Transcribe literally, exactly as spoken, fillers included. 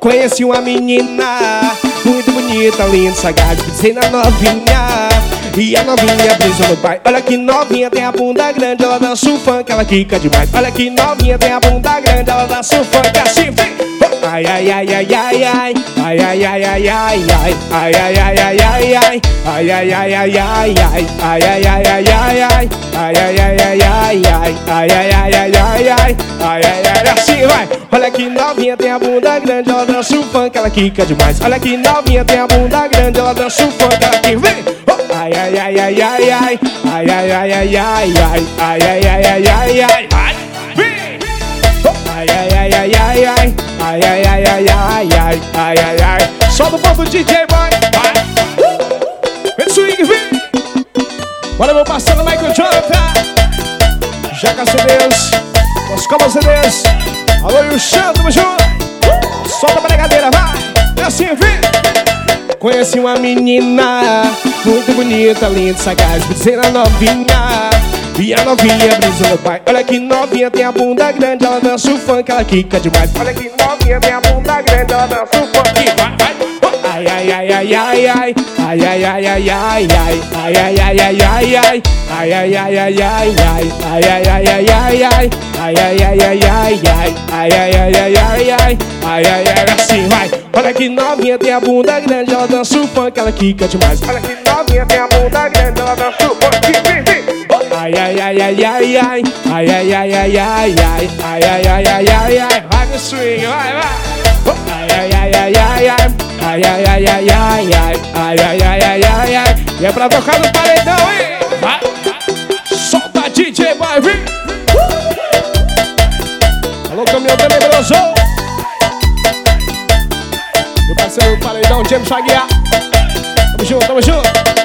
Conheci uma menina muito bonita, linda, sagaz, pensei na novinha. E a novinha brisou no pai. Olha que novinha, tem a bunda grande, ela dança o funk, ela quica demais. Olha que novinha, tem a bunda grande, ela dança o funk assim, vem. Ai, ai, ai, ai, ai, ai. Ai, ai, ai, ai, ai, ai. Ai, ai, ai, ai, ai, ai. Ai, ai, ai, ai, ai, ai. Ai, ai, ai, ai, ai, ai. Ai, ai, ai, ai, ai, ai. Ai, ai, ai, ai, ai, ai. Ai, ai, ai, assim vai. Olha que novinha, tem a bunda grande, ela dança o funk, ela quica demais. Olha que novinha, tem a bunda grande, ela dança o funk, ela quica, vem. Ai, ai, ai, ai, ai, ai. Ai, ai, ai, ai, ai, ai. Ai, ai, ai, ai, ai, ai. Ai, ai, ai, ai, ai, ai. Ai, ai, ai, ai, ai, ai. Ai, ai, ai. Solta o ponto D J, boy. Vai. Vem swing, vem. Bora, meu parceiro Michael Jonathan. Jaca C Ds. Moscova C Ds. Alô, e o Xan, tamo junto. Solta a bregadeira, vai. É assim, vem. Conheci uma menina muito bonita, linda, sagaz, pensei na novinha. E a novinha brisou no pai. Olha que novinha, tem a bunda grande, ela dança o funk, ela quica demais. Olha que novinha, tem a bunda grande, ela dança o funk, vai, vai. Ai, ai, ai, ai, ai, ai. Ai, ai, ai, ai, ai, ai. Ai, ai, ai, ai, ai, ai. Ai, ai, ai, ai, ai, ai. Ai, ai, ai, ai, ai, ai. Ai, ai, ai, ai, ai, ai. Ai, ai, ai, ai, ai, ai. Ai, ai, ai, assim vai. Olha que novinha, tem a bunda grande, ela dança o funk, ela quica demais. Olha que novinha, tem a bunda grande, ela dança o funk, vem, vem. Ai, ai, ai, ai, ai, ai. Ai, ai, ai, ai, ai, ai. Ai, ai, ai, ai, ai, ai. Vai no swing, vai, vai. Ai, ai, ai, ai, ai, ai. Ai, ai, ai, ai, ai, ai. Ai, ai, ai, ai, ai, ai. E é pra tocar no paredão, hein? Vai. Solta D J, vai, vem. Alô, caminhão tenebroso. Meu parceiro do paredão, James Aguiar. Tamo junto, tamo junto.